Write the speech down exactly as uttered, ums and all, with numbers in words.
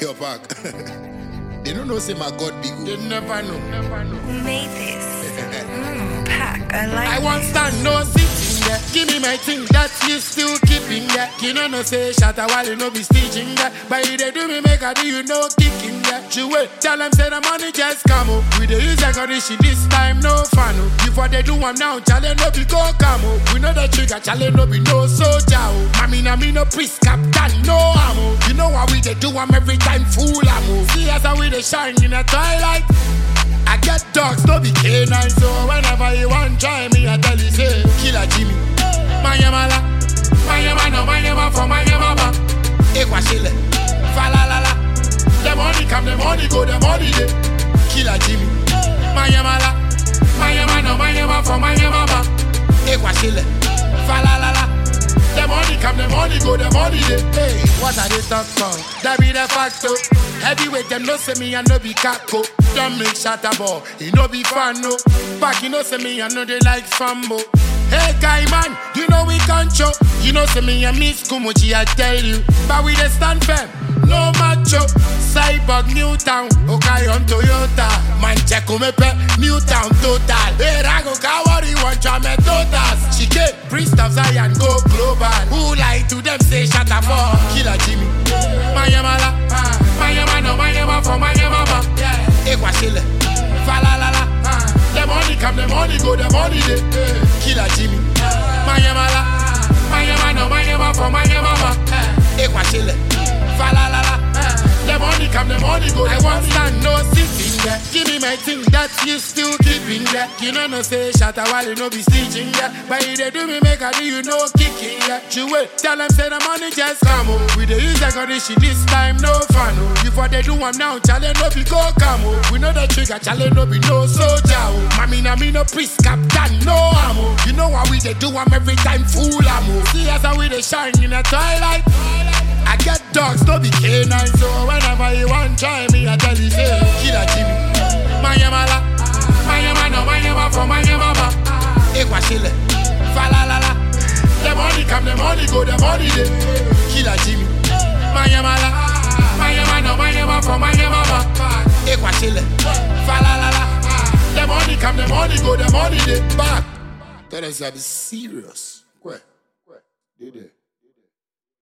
your back. They don't know say my God big. They never know. Never know. Who made this? mm, pack, I like I this. want stand no sitting there. Give me my thing that you still keeping there. You know no say shut a while you know be stitching there. But you they do me make a do you know kicking there. You wait, tell them say the money just come up. We the use like audition this time no fun. Before they do I'm now challenge no be go come up. We know the trigger challenge no be no soldier. Mami na me no priest captain no ammo. You know how we they do I'm every time fool ammo. See as how we they shine in the twilight. I get dogs, no be canine, so whenever you want try me, I tell you say, Killer Jimmy, Mayamala, Mayamano, Mayama for Mayamaba, Ekwa Shile, Falalala, the money come, the money go, the money day, Killer Jimmy, Mayamala, Mayamano, Mayama for Mayamaba, Ekwa Shile, Falalala. The money come, the money go, the money day. Hey, what are they talk about? That be the facto. Heavyweight, them no say me, I no be caco. Don't make shatter ball, he no be fan, no. Back, you know say me, I know they like fambo. Hey, guy, man, you know we control. You know say me, I miss Kumuchi, I tell you. But we the stand firm, no macho. Cyborg, Newtown, okay, on Toyota. Man, check on me, Newtown, total. Hey, Rago, Kawari, one try me, totas. She get priest of Zion, go global. Who lie to them, say, shut up, for Killer Jimmy. Mayamala, Mayamano, Mayama for Mayamama. Ekwa Shile, Falalala. The money come, the money go, the money day. Killer Jimmy. Mayamala, Mayamano, Mayama for Mayamama. Ekwa Shile, Falalala. The money come, the money go. I want stand no sitting there. Give me my thing that you still keeping there. You know no say shut a while you know be stitching there. But if they do me make a do you know kicking there. You wait, tell them say the money just come up. We the use like audition this time no fun. Before they do I'm now challenge no be go come up. We know the trigger challenge no be no soldier. Mami na me no priest captain no ammo. You know how we they do I'm every time fool ammo. See as how we they shine in the twilight. I get dogs, no be canine, so whenever you want try me, I tell you say, Killer Jimmy, Mayamala, Mayamano, Mayama for Mayamaba, Ekwa Shile, Falalala. The money come, the money go, the money day. Killer Jimmy, Mayamala, Mayamano, Mayama for Mayamaba, Ekwa Shile, Falalala. The money come, the money go, the money day. Back. Tell us I'm serious. Where? Where? They there.